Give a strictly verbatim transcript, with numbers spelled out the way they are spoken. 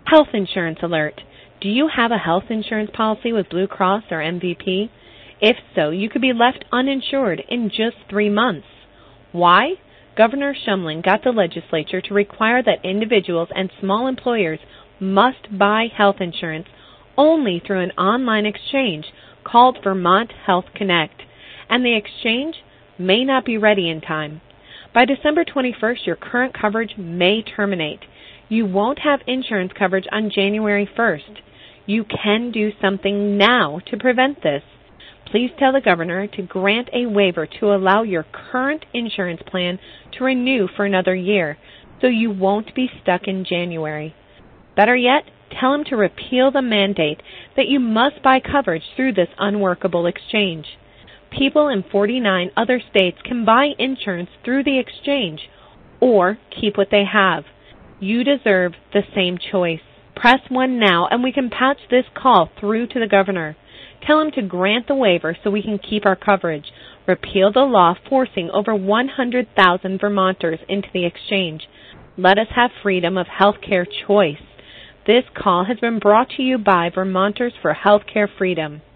Health insurance alert. Do you have a health insurance policy with Blue Cross or M V P? If so, you could be left uninsured in just three months. Why? Governor Shumlin got the legislature to require that individuals and small employers must buy health insurance only through an online exchange called Vermont Health Connect, and the exchange may not be ready in time. By December twenty-first, your current coverage may terminate. You won't have insurance coverage on January first. You can do something now to prevent this. Please tell the governor to grant a waiver to allow your current insurance plan to renew for another year, so you won't be stuck in January. Better yet, tell him to repeal the mandate that you must buy coverage through this unworkable exchange. People in forty-nine other states can buy insurance through the exchange or keep what they have. You deserve the same choice. Press one now and we can patch this call through to the governor. Tell him to grant the waiver so we can keep our coverage. Repeal the law forcing over one hundred thousand Vermonters into the exchange. Let us have freedom of health care choice. This call has been brought to you by Vermonters for Healthcare Freedom.